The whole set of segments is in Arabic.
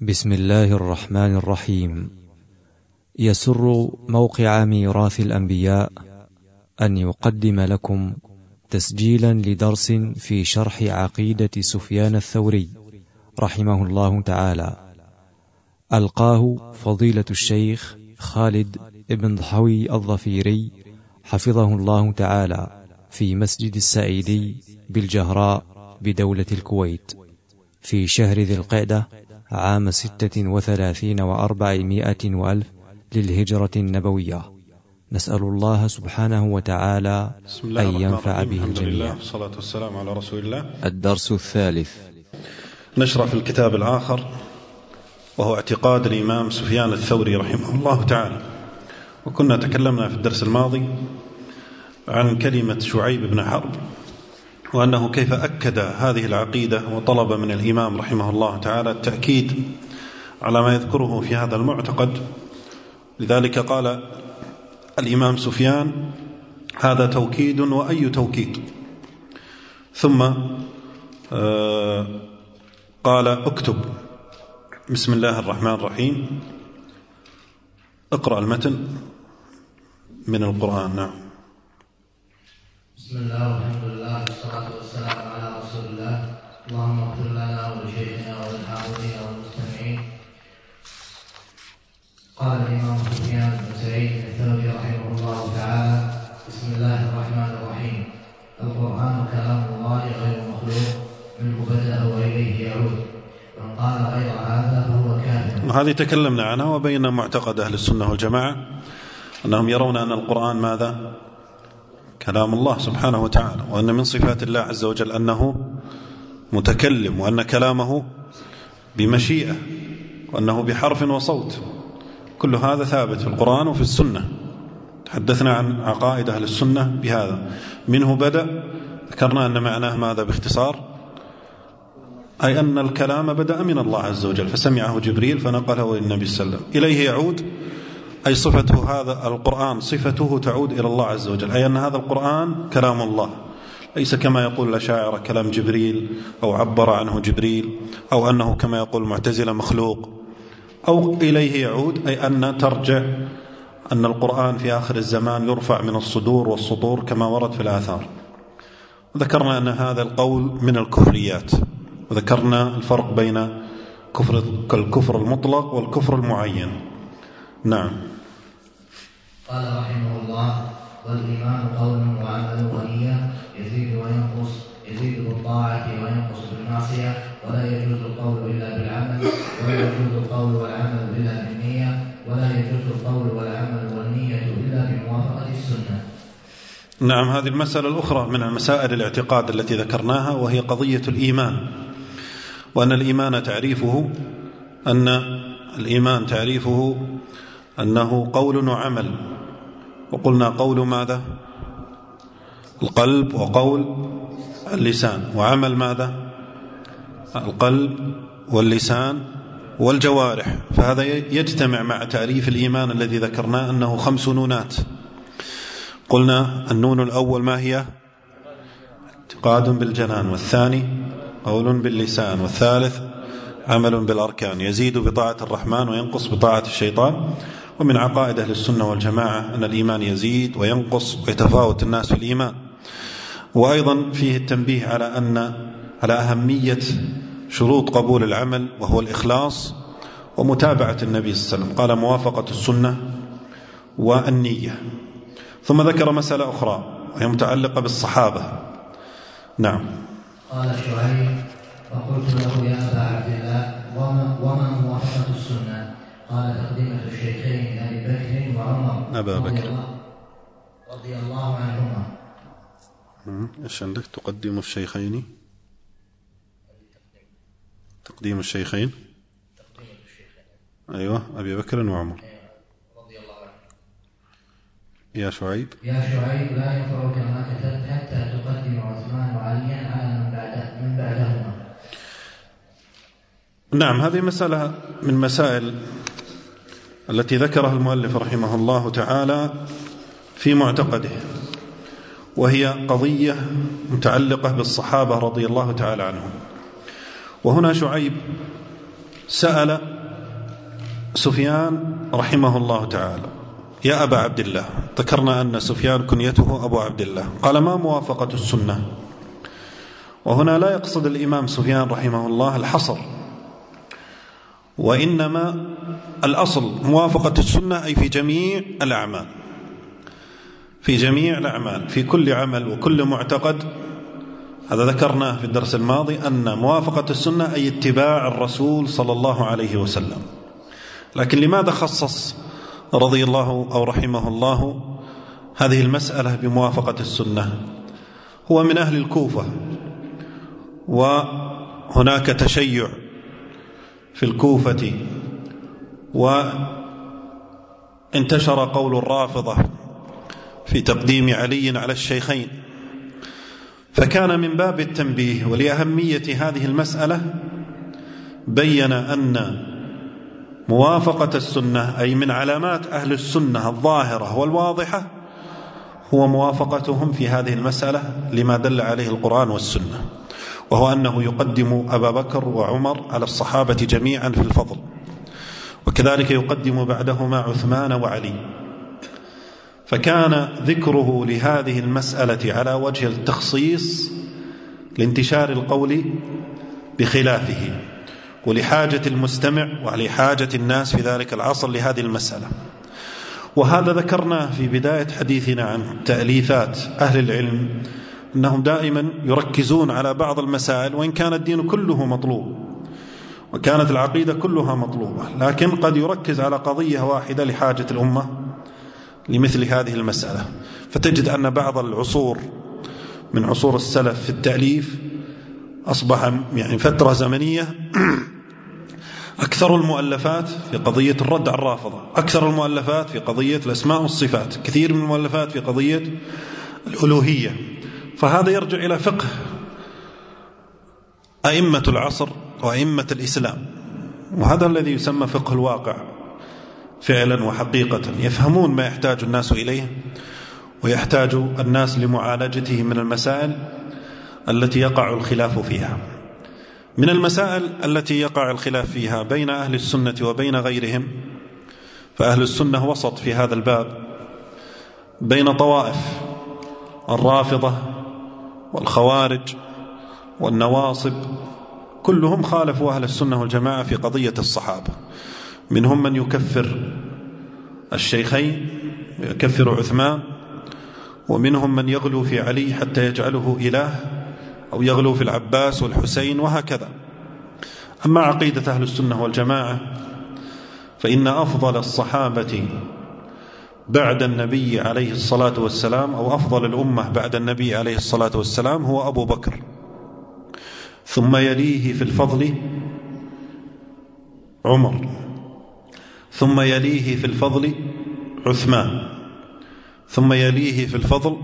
بسم الله الرحمن الرحيم. يسر موقع ميراث الأنبياء أن يقدم لكم تسجيلا لدرس في شرح عقيدة سفيان الثوري رحمه الله تعالى، ألقاه فضيلة الشيخ خالد بن ضحوي الظفيري حفظه الله تعالى في مسجد السائدي بالجهراء بدولة الكويت في شهر ذي القعدة عام 36 و400 وألف للهجرة النبوية. نسأل الله سبحانه وتعالى أن ينفع به الجميع. والصلاة والسلام على رسول الله. الدرس الثالث، نشرح في الكتاب الآخر وهو اعتقاد الإمام سفيان الثوري رحمه الله تعالى. وكنا تكلمنا في الدرس الماضي عن كلمة شعيب بن حرب، وأنه كيف أكد هذه العقيدة وطلب من الإمام رحمه الله تعالى التأكيد على ما يذكره في هذا المعتقد. لذلك قال الإمام سفيان: هذا توكيد وأي توكيد. ثم قال: اكتب بسم الله الرحمن الرحيم. اقرأ المتن من القرآن. نعم. بسم الله والحمد لله والصلاة والسلام على رسول الله. اللهم اغفر لنا ولشيخنا وللحاضرين والمستمعين. قال الإمام سفيان بن سعيد الثوري رحمه الله تعالى: بسم الله الرحمن الرحيم. القرآن كلام الله غير مخلوق، منه بدأ وإليه يعود، من قال غير هذا فهو كافر. هذه تكلمنا عنها وبينا معتقد أهل السنة والجماعة أنهم يرون أن القرآن ماذا؟ كلام الله سبحانه وتعالى، وأن من صفات الله عز وجل أنه متكلم، وأن كلامه بمشيئة، وأنه بحرف وصوت. كل هذا ثابت في القرآن وفي السنة. تحدثنا عن عقائد أهل السنة بهذا. منه بدأ، ذكرنا أن معناه ماذا باختصار؟ أي أن الكلام بدأ من الله عز وجل، فسمعه جبريل فنقله للنبي صلى الله عليه وسلم. إليه يعود، أي صفته هذا القرآن صفته تعود إلى الله عز وجل، أي أن هذا القرآن كلام الله، ليس كما يقول الأشاعرة كلام جبريل أو عبر عنه جبريل، أو أنه كما يقول المعتزلة مخلوق. أو إليه يعود، أي أن ترجع أن القرآن في آخر الزمان يرفع من الصدور والسطور كما ورد في الآثار. وذكرنا أن هذا القول من الكفريات، وذكرنا الفرق بين الكفر المطلق والكفر المعين. نعم. قال رحمه الله: والإيمان قول وعمل ونية، يزيد وينقص، يزيد بالطاعة وينقص بالمعصية، ولا يجوز القول إلا بالعمل، ولا يجوز القول والعمل إلا بالنية، ولا يجوز القول والعمل والنية إلا بموافقة السنة. نعم. هذه المسألة الأخرى من مسائل الاعتقاد التي ذكرناها، وهي قضية الإيمان، وأن الإيمان تعريفه أنه قول وعمل. وقلنا قول ماذا؟ القلب، وقول اللسان، وعمل ماذا؟ القلب واللسان والجوارح. فهذا يجتمع مع تعريف الإيمان الذي ذكرناه أنه 5 نونات. قلنا النون الأول ما هي؟ اعتقاد بالجنان، والثاني قول باللسان، والثالث عمل بالأركان، يزيد بطاعة الرحمن وينقص بطاعة الشيطان. ومن عقائد أهل السنة والجماعة أن الإيمان يزيد وينقص ويتفاوت الناس في الإيمان. وأيضا فيه التنبيه على أهمية شروط قبول العمل، وهو الإخلاص ومتابعة النبي صلى الله عليه وسلم. قال: موافقة السنة والنية. ثم ذكر مسألة أخرى وهي متعلقة بالصحابة. نعم. قال شعيب: فقلت له: يا أبا عبد الله، وما موافقة السنة؟ قال: تقديمة الشيخين أبي بكر وعمر أبا بكر رضي الله عنهما. إيش عندك؟ تقديم الشيخين، تقديم الشيخين، أيوة، أبي بكر وعمر رضي الله عنه. يا شعيب لا ينفعك ما كتبت حتى تقدم عثمان وعليا على من بعدهما. نعم. هذه مسألة من مسائل التي ذكرها المؤلف رحمه الله تعالى في معتقده، وهي قضية متعلقة بالصحابة رضي الله تعالى عنهم. وهنا شعيب سأل سفيان رحمه الله تعالى: يا أبا عبد الله، ذكرنا أن سفيان كنيته أبو عبد الله، قال: ما موافقة السنة؟ وهنا لا يقصد الإمام سفيان رحمه الله الحصر، وإنما الأصل موافقة السنة أي في جميع الأعمال، في جميع الأعمال، في كل عمل وكل معتقد. هذا ذكرناه في الدرس الماضي، أن موافقة السنة أي اتباع الرسول صلى الله عليه وسلم. لكن لماذا خصص رضي الله أو رحمه الله هذه المسألة بموافقة السنة؟ هو من أهل الكوفة، وهناك تشيع في الكوفة، وانتشر قول الرافضة في تقديم علي على الشيخين، فكان من باب التنبيه ولأهمية هذه المسألة بين أن موافقة السنة أي من علامات أهل السنة الظاهرة والواضحة هو موافقتهم في هذه المسألة لما دل عليه القرآن والسنة، وهو أنه يقدم أبا بكر وعمر على الصحابة جميعا في الفضل، وكذلك يقدم بعدهما عثمان وعلي. فكان ذكره لهذه المسألة على وجه التخصيص لانتشار القول بخلافه، ولحاجة المستمع ولحاجة الناس في ذلك العصر لهذه المسألة. وهذا ذكرناه في بداية حديثنا عن تأليفات أهل العلم، أنهم دائما يركزون على بعض المسائل، وإن كان الدين كله مطلوب وكانت العقيدة كلها مطلوبة، لكن قد يركز على قضية واحدة لحاجة الأمة لمثل هذه المسألة. فتجد أن بعض العصور من عصور السلف في التأليف أصبح يعني فترة زمنية أكثر المؤلفات في قضية الرد على الرافضة، أكثر المؤلفات في قضية الأسماء والصفات، كثير من المؤلفات في قضية الألوهية. فهذا يرجع إلى فقه أئمة العصر وأئمة الإسلام، وهذا الذي يسمى فقه الواقع فعلا وحقيقة. يفهمون ما يحتاج الناس إليه، ويحتاج الناس لمعالجته من المسائل التي يقع الخلاف فيها. من المسائل التي يقع الخلاف فيها بين أهل السنة وبين غيرهم، فأهل السنة وسط في هذا الباب بين طوائف: الرافضة والخوارج والنواصب، كلهم خالفوا أهل السنة والجماعة في قضية الصحابة. منهم من يكفر الشيخين ويكفر عثمان، ومنهم من يغلو في علي حتى يجعله إله، أو يغلو في العباس والحسين، وهكذا. أما عقيدة أهل السنة والجماعة فإن أفضل الصحابة بعد النبي عليه الصلاة والسلام، أو أفضل الأمة بعد النبي عليه الصلاة والسلام، هو أبو بكر، ثم يليه في الفضل عمر، ثم يليه في الفضل عثمان، ثم يليه في الفضل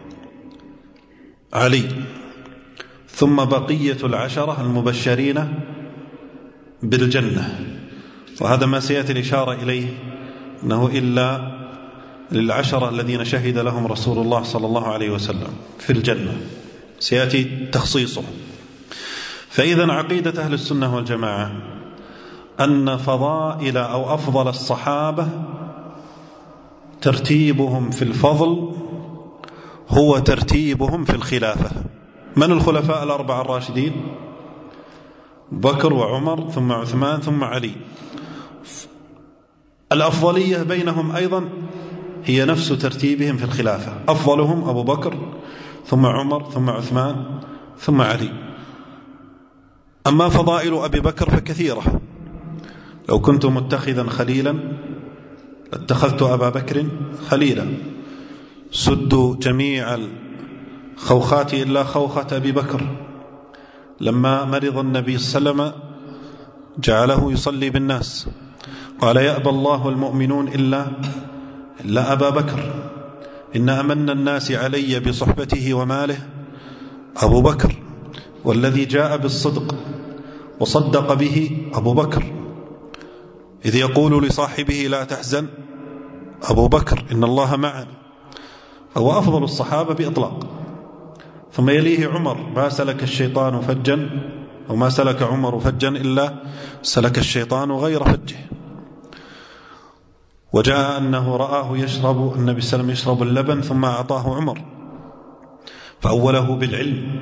علي، ثم بقية العشرة المبشرين بالجنة. وهذا ما سيأتي الإشارة إليه، أنه إلا للعشرة الذين شهد لهم رسول الله صلى الله عليه وسلم في الجنة، سيأتي تخصيصه. فإذا عقيدة أهل السنة والجماعة أن فضائل أو أفضل الصحابة ترتيبهم في الفضل هو ترتيبهم في الخلافة. من الخلفاء الأربعة الراشدين؟ بكر وعمر ثم عثمان ثم علي. الأفضلية بينهم أيضا هي نفس ترتيبهم في الخلافة، أفضلهم أبو بكر ثم عمر ثم عثمان ثم علي. أما فضائل أبي بكر فكثيرة، لو كنت متخذا خليلا لاتخذت أبا بكر خليلا. سدوا جميع الخوخات إلا خوخة أبي بكر. لما مرض النبي صلى الله عليه وسلم جعله يصلي بالناس، قال: يأبى الله المؤمنون إلا أبا بكر، إن أمن الناس علي بصحبته وماله أبو بكر، والذي جاء بالصدق وصدق به أبو بكر، إذ يقول لصاحبه لا تحزن أبو بكر إن الله معنا. فهو أفضل الصحابة بإطلاق. ثم يليه عمر: ما سلك الشيطان فجا وما سلك عمر فجا إلا سلك الشيطان غير فجه. وجاء أنه رآه يشرب النبي صلى الله عليه وسلم يشرب اللبن ثم أعطاه عمر فأوله بالعلم.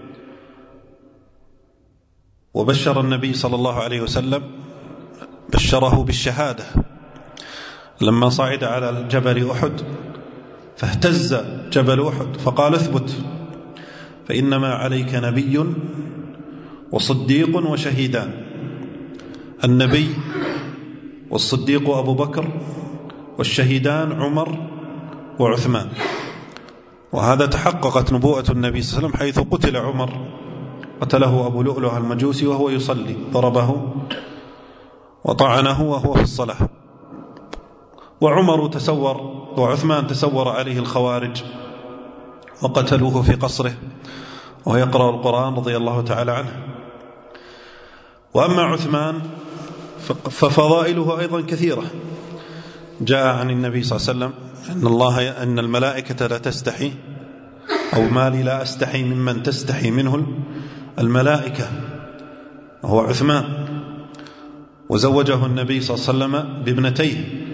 وبشر النبي صلى الله عليه وسلم بشره بالشهادة لما صعد على جبل أحد فاهتز جبل أحد فقال اثبت فإنما عليك نبي وصديق وشهيدان. النبي والصديق أبو بكر والشهيدان عمر وعثمان. وهذا تحققت نبوءة النبي صلى الله عليه وسلم حيث قتل عمر، قتله أبو لؤلؤ المجوسي وهو يصلي، ضربه وطعنه وهو في الصلاة. وعمر تسور وعثمان تسور عليه الخوارج وقتلوه في قصره وهو يقرأ القرآن رضي الله تعالى عنه. وأما عثمان ففضائله أيضا كثيرة. جاء عن النبي صلى الله عليه وسلم أن الملائكة لا تستحي، أو ما لي لا أستحي ممن تستحي منه الملائكة، وهو عثمان. وزوجه النبي صلى الله عليه وسلم بابنتيه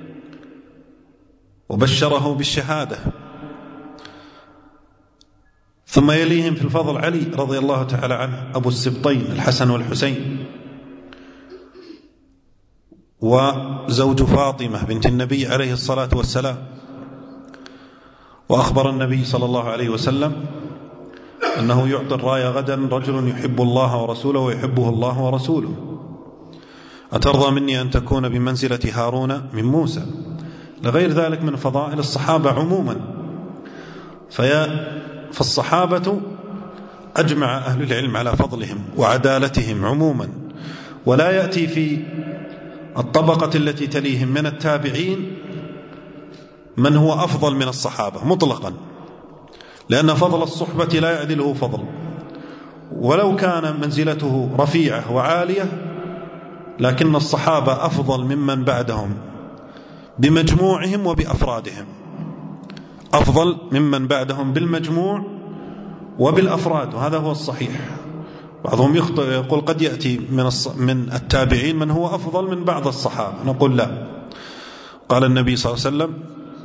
وبشره بالشهادة. ثم يليهم في الفضل علي رضي الله تعالى عنه أبو السبطين الحسن والحسين، وزوج فاطمة بنت النبي عليه الصلاة والسلام. وأخبر النبي صلى الله عليه وسلم أنه يعطي الراية غدا رجل يحب الله ورسوله ويحبه الله ورسوله. أترضى مني أن تكون بمنزلة هارون من موسى؟ لغير ذلك من فضائل الصحابة عموما. فالصحابة أجمع أهل العلم على فضلهم وعدالتهم عموما، ولا يأتي في الطبقة التي تليهم من التابعين من هو أفضل من الصحابة مطلقا، لأن فضل الصحبة لا يعدله فضل، ولو كان منزلته رفيعة وعالية، لكن الصحابة أفضل ممن بعدهم بمجموعهم وبأفرادهم، أفضل ممن بعدهم بالمجموع وبالأفراد، وهذا هو الصحيح. بعضهم يقول قد يأتي من التابعين من هو أفضل من بعض الصحابة، نقول لا. قال النبي صلى الله عليه وسلم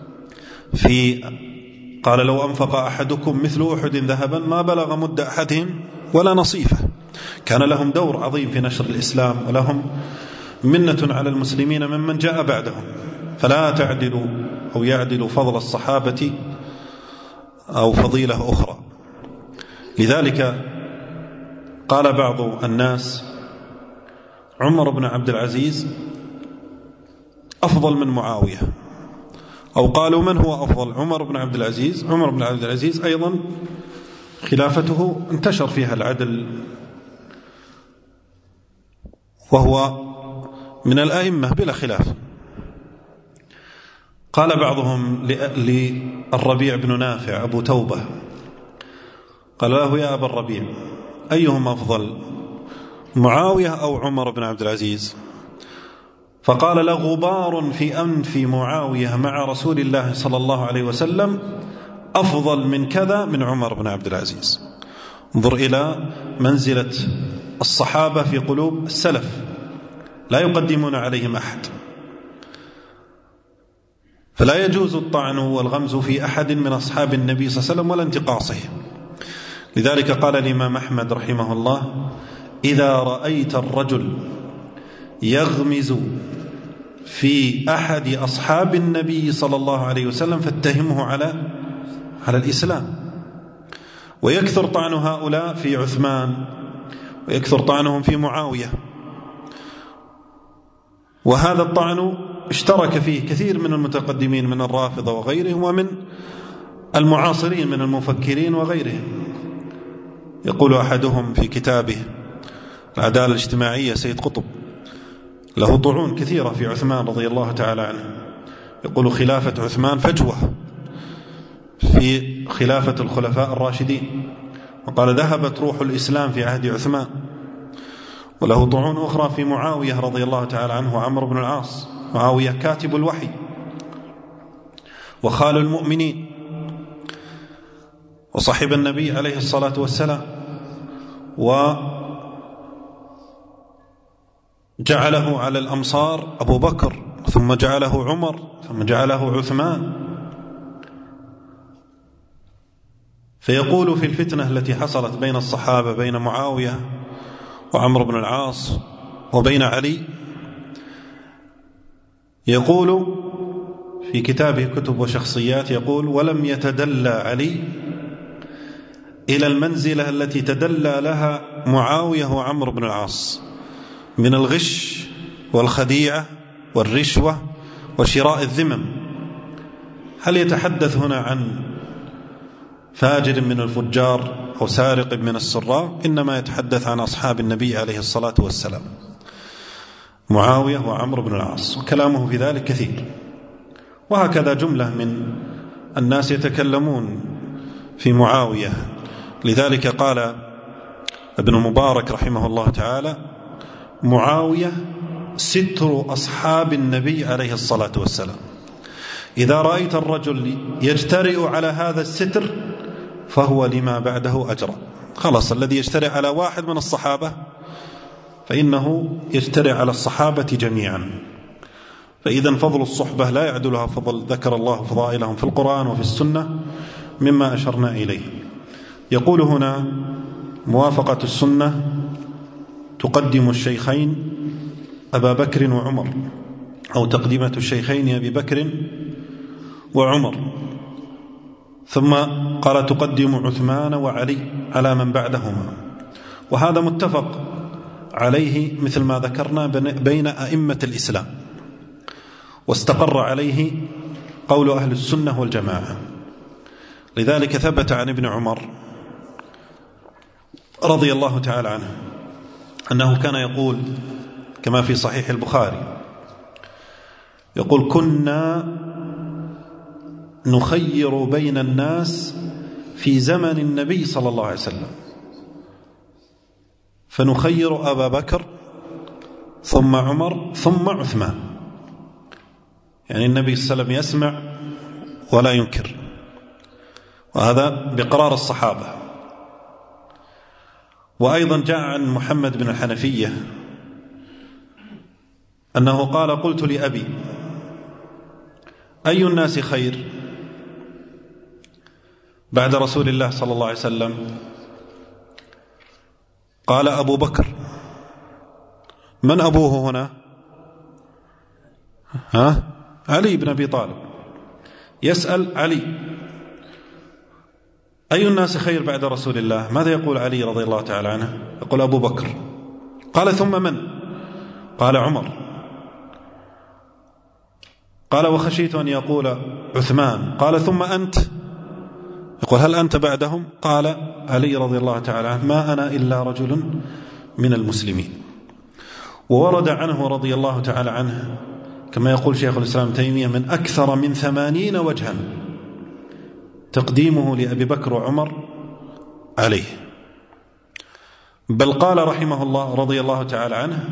قال لو أنفق أحدكم مثل أحد ذهبا ما بلغ مد أحدهم ولا نصيفه. كان لهم دور عظيم في نشر الإسلام، ولهم منة على المسلمين ممن جاء بعدهم، فلا تعدل أو يعدل فضل الصحابة أو فضيلة أخرى. لذلك قال بعض الناس عمر بن عبد العزيز أفضل من معاوية، أو قالوا من هو أفضل، عمر بن عبد العزيز. عمر بن عبد العزيز أيضا خلافته انتشر فيها العدل، وهو من الأئمة بلا خلاف. قال بعضهم للربيع بن نافع أبو توبة، قال له يا أبا الربيع أيهم أفضل، معاوية أو عمر بن عبد العزيز؟ فقال له غبار في أنف معاوية مع رسول الله صلى الله عليه وسلم أفضل من كذا من عمر بن عبد العزيز. انظر إلى منزلة الصحابة في قلوب السلف، لا يقدمون عليهم أحد، فلا يجوز الطعن والغمز في أحد من أصحاب النبي صلى الله عليه وسلم ولا انتقاصه. لذلك قال الإمام أحمد رحمه الله إذا رأيت الرجل يغمز في أحد أصحاب النبي صلى الله عليه وسلم فاتهمه على الإسلام. ويكثر طعن هؤلاء في عثمان، ويكثر طعنهم في معاوية، وهذا الطعن اشترك فيه كثير من المتقدمين من الرافضة وغيرهم، ومن المعاصرين من المفكرين وغيرهم. يقول أحدهم في كتابه العدالة الاجتماعية سيد قطب، له طعون كثيرة في عثمان رضي الله تعالى عنه، يقول خلافة عثمان فجوة في خلافة الخلفاء الراشدين، وقال ذهبت روح الإسلام في عهد عثمان. وله طعون أخرى في معاوية رضي الله تعالى عنه وعمرو بن العاص. معاوية كاتب الوحي وخال المؤمنين وصاحب النبي عليه الصلاة والسلام، جعله على الأمصار أبو بكر، ثم جعله عمر، ثم جعله عثمان. فيقول في الفتنة التي حصلت بين الصحابة بين معاوية وعمرو بن العاص وبين علي، يقول في كتابه كتب وشخصيات، يقول: ولم يتدلى علي إلى المنزلة التي تدلى لها معاوية وعمرو بن العاص من الغش والخديعة والرشوة وشراء الذمم. هل يتحدث هنا عن فاجر من الفجار أو سارق من السراق؟ إنما يتحدث عن أصحاب النبي عليه الصلاة والسلام، معاوية وعمرو بن العاص، وكلامه في ذلك كثير. وهكذا جملة من الناس يتكلمون في معاوية. لذلك قال ابن مبارك رحمه الله تعالى: معاوية ستر أصحاب النبي عليه الصلاة والسلام. إذا رأيت الرجل يجترئ على هذا الستر فهو لما بعده أجرى. خلاص، الذي يجترئ على واحد من الصحابة فإنه يجترئ على الصحابة جميعا. فإذا فضل الصحبة لا يعدلها فضل، ذكر الله فضائلهم في القرآن وفي السنة مما أشرنا إليه. يقول هنا: موافقة السنة تقدم الشيخين أبا بكر وعمر، أو تقديمة الشيخين أبي بكر وعمر. ثم قال: تقدم عثمان وعلي على من بعدهما. وهذا متفق عليه مثل ما ذكرنا بين أئمة الإسلام، واستقر عليه قول أهل السنة والجماعة. لذلك ثبت عن ابن عمر رضي الله تعالى عنه أنه كان يقول كما في صحيح البخاري، يقول: كنا نخير بين الناس في زمن النبي صلى الله عليه وسلم، فنخير أبا بكر ثم عمر ثم عثمان. يعني النبي صلى الله عليه وسلم يسمع ولا ينكر، وهذا بقرار الصحابة. وأيضا جاء عن محمد بن الحنفية أنه قال: قلت لأبي: أي الناس خير بعد رسول الله صلى الله عليه وسلم؟ قال: أبو بكر. من أبوه هنا؟ علي بن أبي طالب. يسأل علي: أي الناس خير بعد رسول الله؟ ماذا يقول علي رضي الله تعالى عنه؟ يقول: أبو بكر. قال: ثم من؟ قال: عمر. قال: وخشيت أن يقول عثمان. قال: ثم أنت؟ يقول: هل أنت بعدهم؟ قال علي رضي الله تعالى عنه: ما أنا إلا رجل من المسلمين. وورد عنه رضي الله تعالى عنه كما يقول شيخ الإسلام تيمية من أكثر من 80 وجها تقديمه لأبي بكر وعمر عليه. بل قال رحمه الله رضي الله تعالى عنه: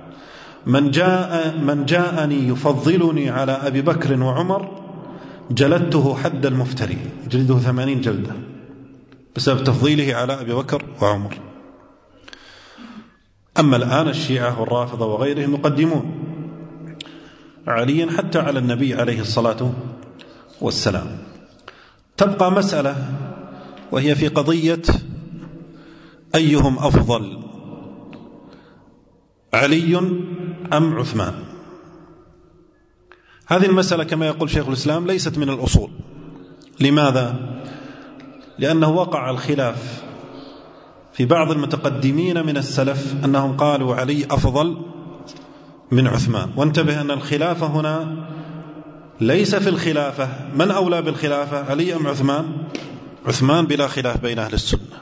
من جاءني يفضلني على أبي بكر وعمر جلدته حد المفتري، جلده 80 جلدة بسبب تفضيله على أبي بكر وعمر. أما الآن الشيعة والرافضة وغيرهم يقدمون عليا حتى على النبي عليه الصلاة والسلام. تبقى مسألة وهي في قضية أيهم أفضل، علي أم عثمان؟ هذه المسألة كما يقول شيخ الإسلام ليست من الأصول. لماذا؟ لأنه وقع الخلاف في بعض المتقدمين من السلف أنهم قالوا علي أفضل من عثمان. وانتبه أن الخلافة هنا ليس في الخلافة من أولى بالخلافة، علي أم عثمان؟ عثمان بلا خلاف بين أهل السنة،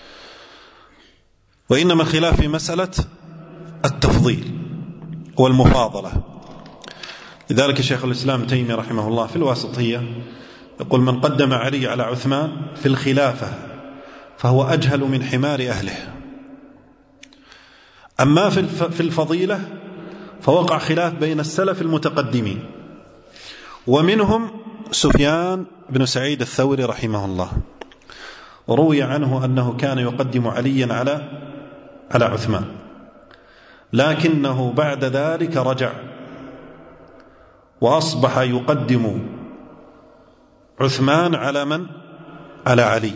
وإنما الخلاف في مسألة التفضيل والمفاضلة. لذلك شيخ الإسلام تيمية رحمه الله في الواسطية يقول: من قدم علي على عثمان في الخلافة فهو أجهل من حمار أهله. أما في الفضيلة فوقع خلاف بين السلف المتقدمين، ومنهم سفيان بن سعيد الثوري رحمه الله، روي عنه أنه كان يقدم عليا على عثمان. لكنه بعد ذلك رجع وأصبح يقدم عثمان على من؟ على علي.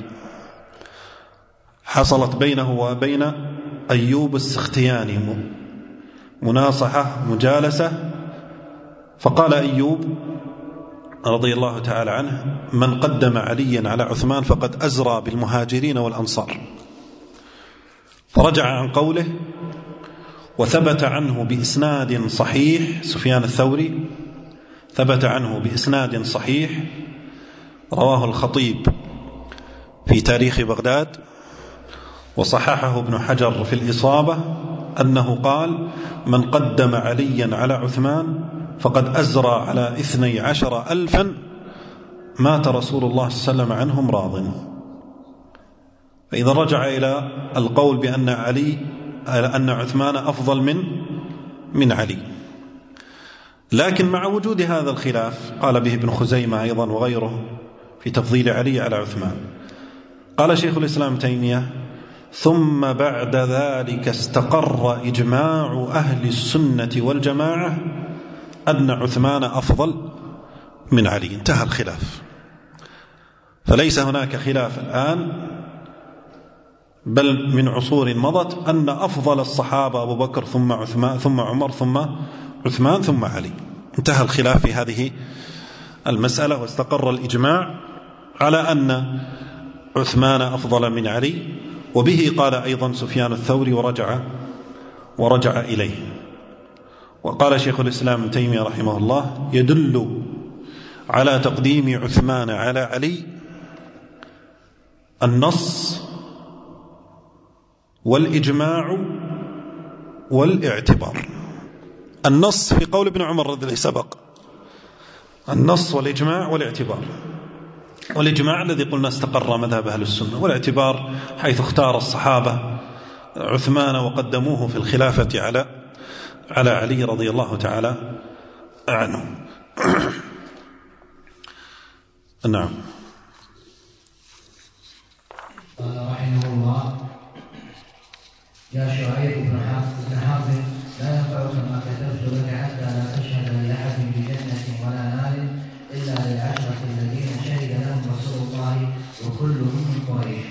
حصلت بينه وبين أيوب السختياني مناصحة مجالسة، فقال أيوب رضي الله تعالى عنه: من قدم عليا على عثمان فقد أزرى بالمهاجرين والأنصار. فرجع عن قوله، وثبت عنه بإسناد صحيح، سفيان الثوري ثبت عنه بإسناد صحيح رواه الخطيب في تاريخ بغداد وصححه ابن حجر في الإصابة، أنه قال: من قدم عليا على عثمان فقد أزرى على 12,000 مات رسول الله صلى الله عليه وسلم عنهم راض. فإذا رجع إلى القول أن عثمان أفضل من علي. لكن مع وجود هذا الخلاف، قال به ابن خزيمة أيضا وغيره في تفضيل علي على عثمان، قال شيخ الإسلام تيمية: ثم بعد ذلك استقر إجماع أهل السنة والجماعة أن عثمان أفضل من علي. انتهى الخلاف، فليس هناك خلاف الآن، بل من عصور مضت أن أفضل الصحابة أبو بكر ثم عثمان ثم عمر ثم عثمان ثم علي. انتهى الخلاف في هذه المسألة، واستقر الإجماع على أن عثمان أفضل من علي، وبه قال أيضا سفيان الثوري ورجع إليه. وقال شيخ الإسلام ابن تيمية رحمه الله: يدل على تقديم عثمان على علي النص والإجماع والاعتبار. النص في قول ابن عمر الذي سبق، النص والإجماع والاعتبار. والإجماع الذي قلنا استقر مذهب أهل السنة، والاعتبار حيث اختار الصحابة عثمان وقدموه في الخلافة على علي رضي الله تعالى عنه. نعم. قال رحمه الله: يا شعيب بن حرب، لا ينفعك ما كتبت لك حتى لا تشهد لأحد بجنة ولا نار إلا للعشرة الذين شهد لهم رسول الله وكلهم من قريش.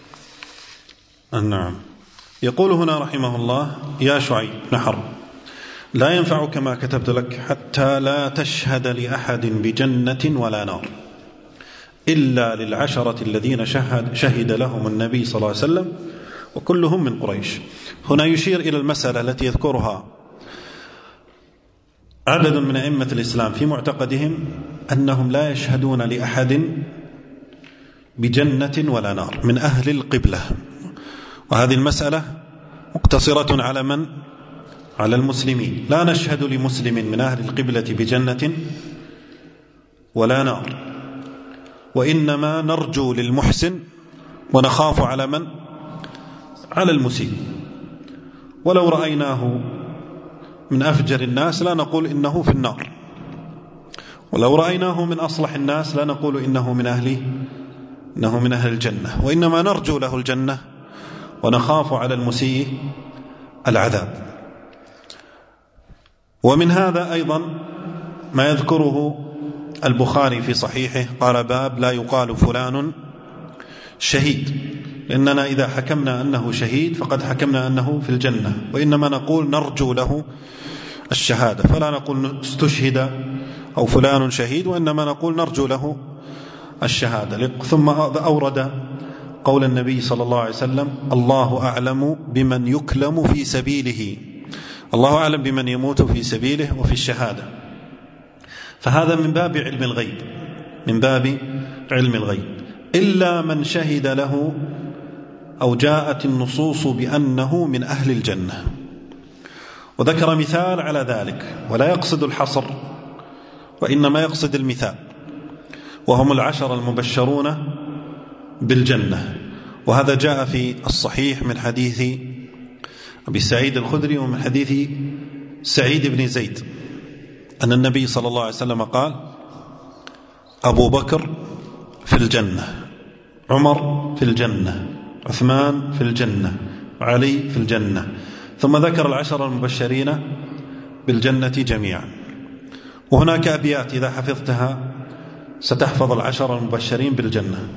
نعم. يقول هنا رحمه الله: يا شعيب بن حرب، لا ينفعك ما كتبت لك حتى لا تشهد لأحد بجنة ولا نار إلا للعشرة الذين شهد لهم النبي صلى الله عليه وسلم وكلهم من قريش. هنا يشير إلى المسألة التي يذكرها عدد من أئمة الإسلام في معتقدهم، أنهم لا يشهدون لأحد بجنة ولا نار من أهل القبلة. وهذه المسألة مقتصرة على من؟ على المسلمين. لا نشهد لمسلم من أهل القبلة بجنة ولا نار، وإنما نرجو للمحسن ونخاف على من؟ على المسيء. ولو رأيناه من أفجر الناس لا نقول إنه في النار، ولو رأيناه من أصلح الناس لا نقول إنه من أهل الجنة، وإنما نرجو له الجنة ونخاف على المسيء العذاب. ومن هذا أيضا ما يذكره البخاري في صحيحه، قال: باب لا يقال فلان شهيد، لأننا إذا حكمنا أنه شهيد فقد حكمنا أنه في الجنة، وإنما نقول نرجو له الشهادة، فلا نقول استشهد أو فلان شهيد، وإنما نقول نرجو له الشهادة. ثم أورد قول النبي صلى الله عليه وسلم: الله أعلم بمن يكلم في سبيله، الله أعلم بمن يموت في سبيله وفي الشهادة. فهذا من باب علم الغيب، من باب علم الغيب، إلا من شهد له أو جاءت النصوص بأنه من أهل الجنة. وذكر مثال على ذلك، ولا يقصد الحصر وإنما يقصد المثال، وهم العشر المبشرون بالجنة. وهذا جاء في الصحيح من حديث أبي سعيد الخدري ومن حديث سعيد بن زيد أن النبي صلى الله عليه وسلم قال: أبو بكر في الجنة، عمر في الجنة، عثمان في الجنة، علي في الجنة، ثم ذكر العشر المبشرين بالجنة جميعا. وهناك أبيات إذا حفظتها ستحفظ العشر المبشرين بالجنة،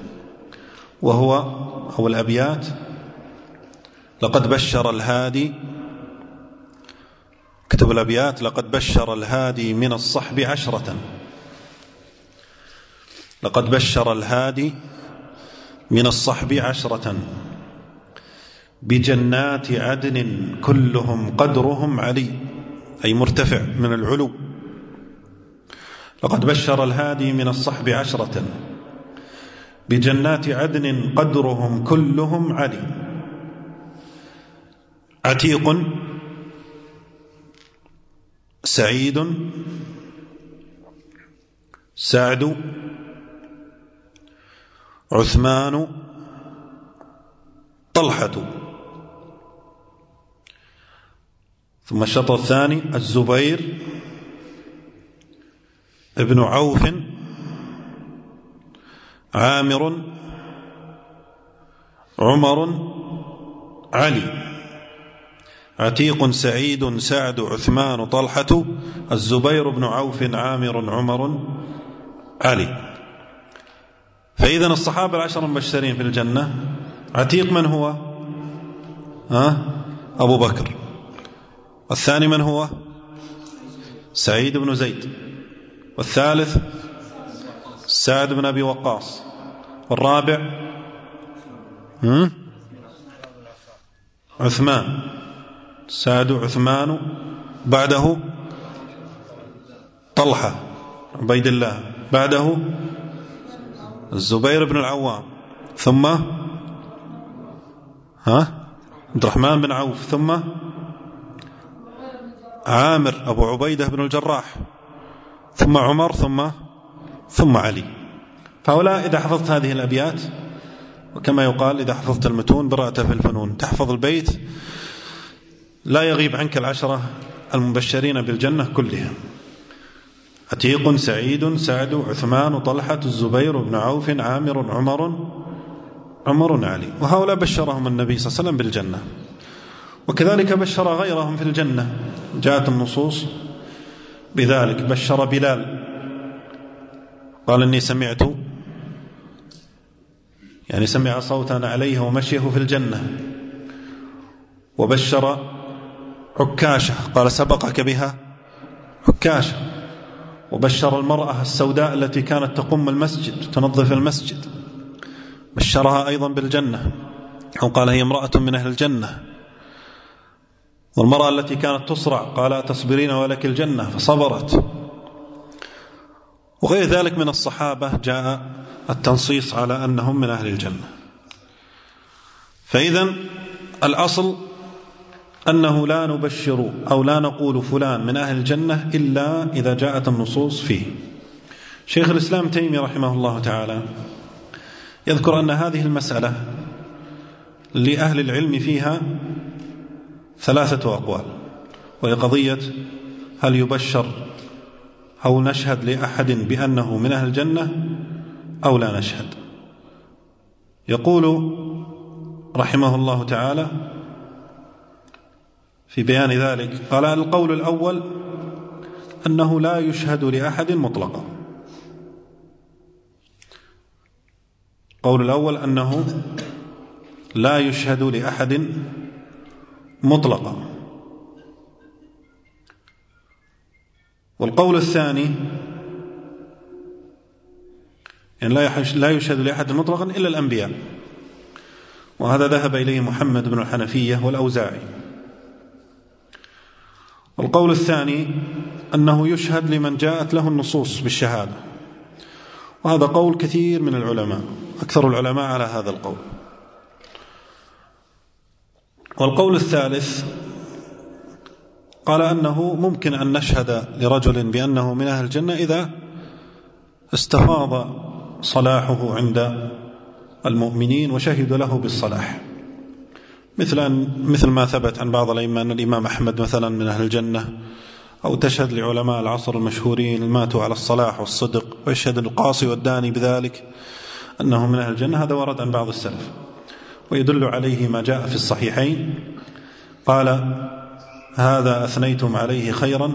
أو الأبيات: لقد بشر الهادي، اكتب الأبيات: لقد بشر الهادي من الصحب عشرة، لقد بشر الهادي من الصحب عشرة، بجنات عدن كلهم قدرهم علي، أي مرتفع من العلو. لقد بشر الهادي من الصحب عشرة، بجنات عدن قدرهم كلهم علي، عتيق سعيد سعد عثمان طلحة. ثم الشطر الثاني: الزبير ابن عوف عامر عمر علي، عتيق سعيد سعد عثمان طلحة، الزبير بن عوف عامر عمر علي. فإذا الصحابة العشر المبشرين في الجنة: عتيق من هو؟ أبو بكر. والثاني من هو؟ سعيد بن زيد. والثالث سعد بن أبي وقاص. والرابع عثمان، سعد عثمان، بعده طلحة عبيد الله، بعده الزبير بن العوام، ثم عبد الرحمن بن عوف، ثم عامر أبو عبيدة بن الجراح، ثم عمر، ثم علي. فهؤلاء إذا حفظت هذه الأبيات، وكما يقال إذا حفظت المتون برأت في الفنون، تحفظ البيت لا يغيب عنك العشرة المبشرين بالجنة كلها: عتيق سعيد سعد عثمان طلحة الزبير بن عوف عامر عمر علي. وهؤلاء بشرهم النبي صلى الله عليه وسلم بالجنة، وكذلك بشر غيرهم في الجنة، جاءت النصوص بذلك. بشر بلال، قال: إني سمعت، يعني سمع صوتا عليه ومشيه في الجنة. وبشر عكاشة، قال: سبقك بها عكاشة. وبشر المرأة السوداء التي كانت تقوم المسجد تنظف المسجد، بشرها أيضا بالجنة، أو قال: هي امرأة من أهل الجنة. والمرأة التي كانت تصرع قال: تصبرين ولك الجنة، فصبرت. وغير ذلك من الصحابة جاء التنصيص على أنهم من أهل الجنة. فإذا الأصل أنه لا نبشر أو لا نقول فلان من أهل الجنة إلا إذا جاءت النصوص فيه. شيخ الإسلام تيمية رحمه الله تعالى يذكر أن هذه المسألة لأهل العلم فيها ثلاثة أقوال، وهي قضية هل يبشر أو نشهد لأحد بأنه من أهل الجنة أو لا نشهد. يقول رحمه الله تعالى في بيان ذلك، قال: القول الأول أنه لا يشهد لأحد مطلقا. القول الأول أنه لا يشهد لأحد مطلقا. والقول الثاني يعني لا يشهد لأحد مطلقا إلا الأنبياء، وهذا ذهب إليه محمد بن الحنفية والأوزاعي. والقول الثاني أنه يشهد لمن جاءت له النصوص بالشهادة، وهذا قول كثير من العلماء، أكثر العلماء على هذا القول. والقول الثالث قال أنه ممكن أن نشهد لرجل بأنه من أهل الجنة إذا استفاض صلاحه عند المؤمنين وشهدوا له بالصلاح، مثل ما ثبت عن بعض الأئمة أن الإمام أحمد مثلا من أهل الجنة، أو تشهد لعلماء العصر المشهورين ماتوا على الصلاح والصدق، ويشهد القاصي والداني بذلك أنه من أهل الجنة. هذا ورد عن بعض السلف، ويدل عليه ما جاء في الصحيحين قال هذا أثنيتم عليه خيرا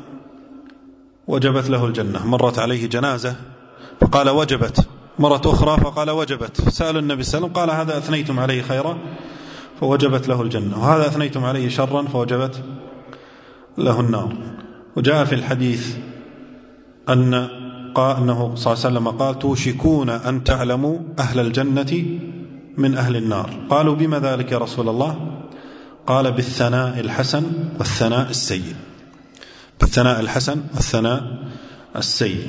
وجبت له الجنة. مرت عليه جنازة فقال وجبت، مرت أخرى فقال وجبت. سأل النبي صلى الله عليه وسلم قال هذا أثنيتم عليه خيرا فوجبت له الجنة، وهذا أثنيتم عليه شرا فوجبت له النار. وجاء في الحديث أنه صلى الله عليه وسلم قال توشكون أن تعلموا أهل الجنة من أهل النار. قالوا بما ذلك يا رسول الله؟ قال بالثناء الحسن والثناء السيء، بالثناء الحسن والثناء السيء.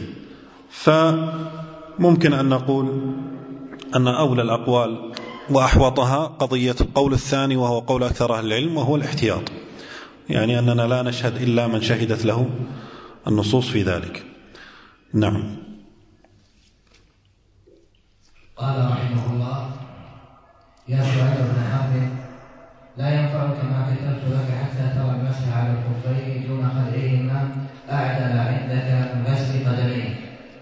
فممكن أن نقول أن أولى الأقوال وأحوطها قضية القول الثاني، وهو قول أكثر أهل العلم، وهو الاحتياط، يعني أننا لا نشهد إلا من شهدت له النصوص في ذلك. نعم. قال رحمه الله: يا شعيب بن حرب، لا ينفعك ما كتبت لك حتى ترى المسح على الخفين دون خلعهما أعدل عندك من غسل قدميك.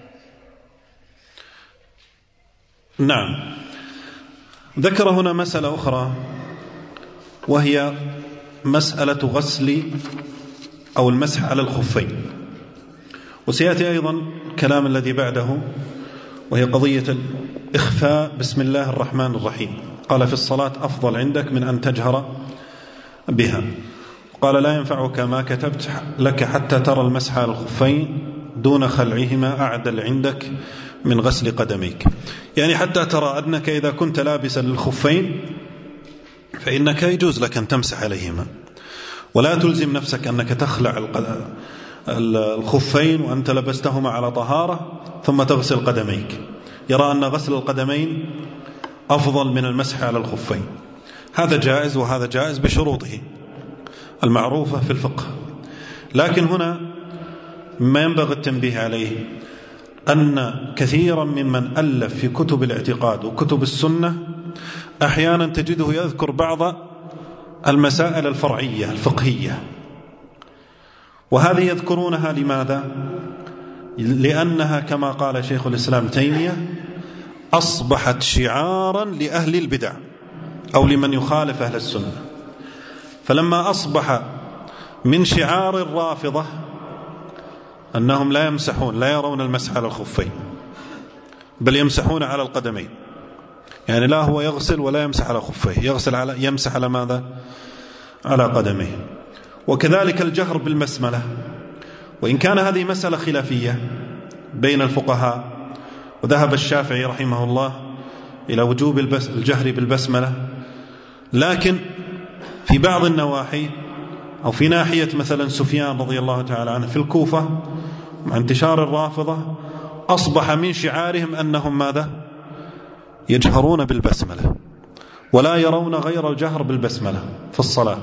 نعم. ذكر هنا مسألة أخرى، وهي مسألة غسل أو المسح على الخفين، وسيأتي أيضا كلام الذي بعده، وهي قضية الإخفاء بسم الله الرحمن الرحيم. قال في الصلاة أفضل عندك من أن تجهر بها. قال لا ينفعك ما كتبت لك حتى ترى المسح على الخفين دون خلعهما أعدل عندك من غسل قدميك، يعني حتى ترى أنك إذا كنت لابسا للخفين فإنك يجوز لك أن تمسح عليهما، ولا تلزم نفسك أنك تخلع الخفين وأنت لبستهما على طهارة ثم تغسل قدميك. يرى أن غسل القدمين أفضل من المسح على الخفين. هذا جائز وهذا جائز بشروطه المعروفة في الفقه. لكن هنا ما ينبغي التنبيه عليه أن كثيرا ممن ألف في كتب الاعتقاد وكتب السنة أحيانا تجده يذكر بعض المسائل الفرعية الفقهية، وهذه يذكرونها لماذا؟ لأنها كما قال شيخ الإسلام تيمية أصبحت شعارا لأهل البدع أو لمن يخالف أهل السنة. فلما أصبح من شعار الرافضة أنهم لا يمسحون، لا يرون المسح على الخفين، بل يمسحون على القدمين، يعني لا هو يغسل ولا يمسح على خفيه، يمسح على ماذا؟ على قدميه. وكذلك الجهر بالبسملة، وإن كان هذه مسألة خلافية بين الفقهاء، وذهب الشافعي رحمه الله إلى وجوب الجهر بالبسملة، لكن في بعض النواحي أو في ناحية مثلا سفيان رضي الله تعالى عنه في الكوفة مع انتشار الرافضة أصبح من شعارهم أنهم ماذا؟ يجهرون بالبسملة ولا يرون غير الجهر بالبسملة في الصلاة.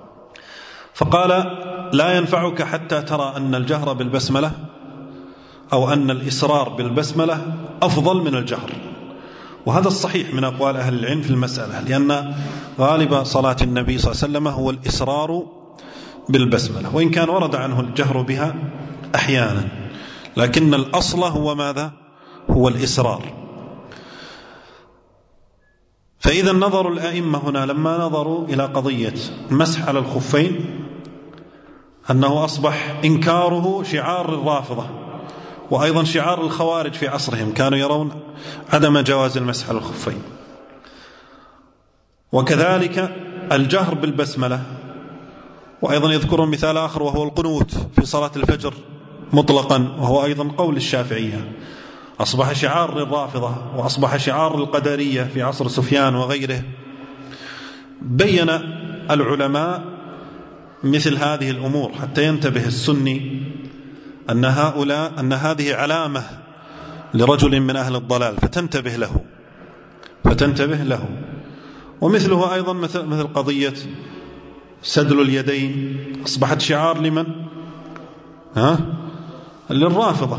فقال لا ينفعك حتى ترى أن الجهر بالبسملة أو أن الإصرار بالبسملة أفضل من الجهر. وهذا الصحيح من أقوال أهل العلم في المسألة، لأن غالب صلاة النبي صلى الله عليه وسلم هو الإصرار بالبسملة، وإن كان ورد عنه الجهر بها أحيانا، لكن الأصل هو ماذا؟ هو الإصرار. فإذا نظر الأئمة هنا لما نظروا إلى قضية المسح على الخفين أنه أصبح إنكاره شعار الرافضة، وأيضا شعار الخوارج في عصرهم، كانوا يرون عدم جواز المسح على الخفين. وكذلك الجهر بالبسملة، وأيضا يذكرون مثال آخر وهو القنوت في صلاة الفجر مطلقا، وهو أيضا قول الشافعية، أصبح شعار للرافضة وأصبح شعار القدرية في عصر سفيان وغيره. بين العلماء مثل هذه الأمور حتى ينتبه السني أن هذه علامة لرجل من أهل الضلال فتنتبه له. ومثله أيضا مثل قضية سدل اليدين، أصبحت شعار لمن؟ للرافضة.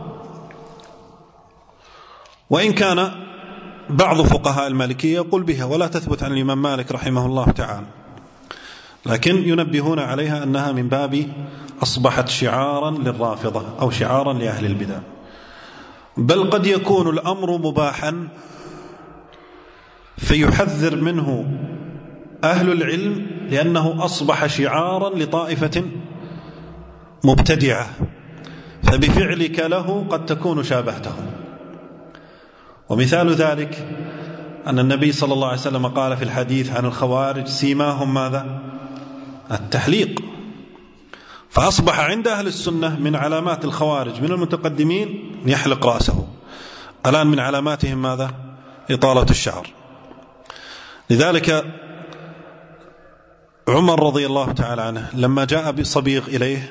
وإن كان بعض فقهاء المالكية يقول بها ولا تثبت عن الإمام مالك رحمه الله تعالى، لكن ينبهون عليها أنها من باب أصبحت شعارا للرافضة أو شعارا لأهل البدع. بل قد يكون الأمر مباحا فيحذر منه أهل العلم لأنه أصبح شعارا لطائفة مبتدعة، فبفعلك له قد تكون شابهته. ومثال ذلك أن النبي صلى الله عليه وسلم قال في الحديث عن الخوارج: سيماهم ماذا؟ التحليق. فأصبح عند أهل السنة من علامات الخوارج من المتقدمين يحلق رأسه. الآن من علاماتهم ماذا؟ إطالة الشعر. لذلك عمر رضي الله تعالى عنه لما جاء بصبيغ إليه،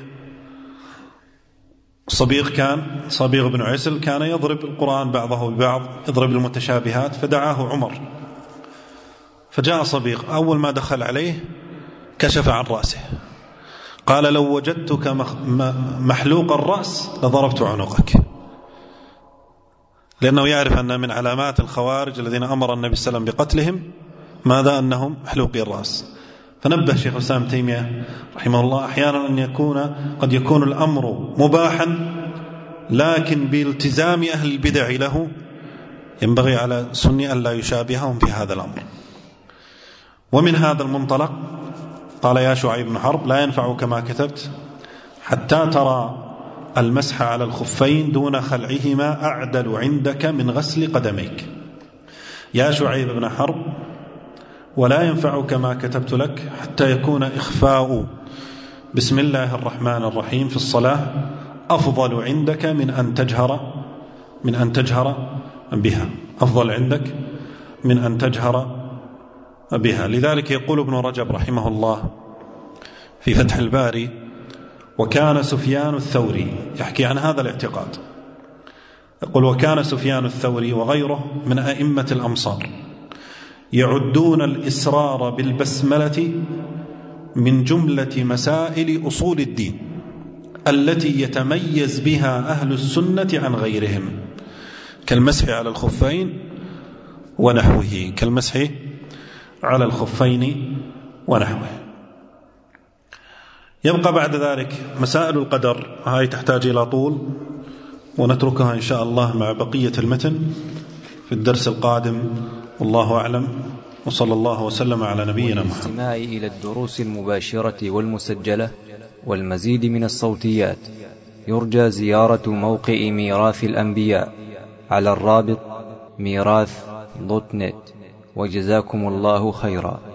صبيغ بن عسل كان يضرب القرآن بعضه ببعض، يضرب المتشابهات، فدعاه عمر. فجاء صبيغ، أول ما دخل عليه كشف عن رأسه، قال: لو وجدتك محلوق الرأس لضربت عنقك. لأنه يعرف أن من علامات الخوارج الذين أمر النبي صلى الله عليه وسلم بقتلهم ماذا؟ أنهم محلوقي الرأس. فنبه شيخ الإسلام ابن تيمية رحمه الله أحيانا أن قد يكون الأمر مباحا، لكن بالتزام أهل البدع له ينبغي على السني أن لا يشابههم في هذا الأمر. ومن هذا المنطلق قال: يا شعيب بن حرب، لا ينفعك ما كتبت حتى ترى المسح على الخفين دون خلعهما أعدل عندك من غسل قدميك. يا شعيب بن حرب، ولا ينفعك ما كتبت لك حتى يكون إخفاء بسم الله الرحمن الرحيم في الصلاة أفضل عندك من أن تجهر بها، أفضل عندك من أن تجهر بها. لذلك يقول ابن رجب رحمه الله في فتح الباري: وكان سفيان الثوري، يحكي عن هذا الاعتقاد، يقول: وكان سفيان الثوري وغيره من أئمة الأمصار يعدون الإسرار بالبسملة من جملة مسائل أصول الدين التي يتميز بها أهل السنة عن غيرهم، كالمسح على الخفين ونحوه، كالمسح على الخفين ونحوه. يبقى بعد ذلك مسائل القدر، هاي تحتاج إلى طول، ونتركها إن شاء الله مع بقية المتن في الدرس القادم، والله أعلم، وصلى الله وسلم على نبينا محمد. والاستماع إلى الدروس المباشرة والمسجلة والمزيد من الصوتيات يرجى زيارة موقع ميراث الأنبياء على الرابط ميراث.net. وجزاكم الله خيرا.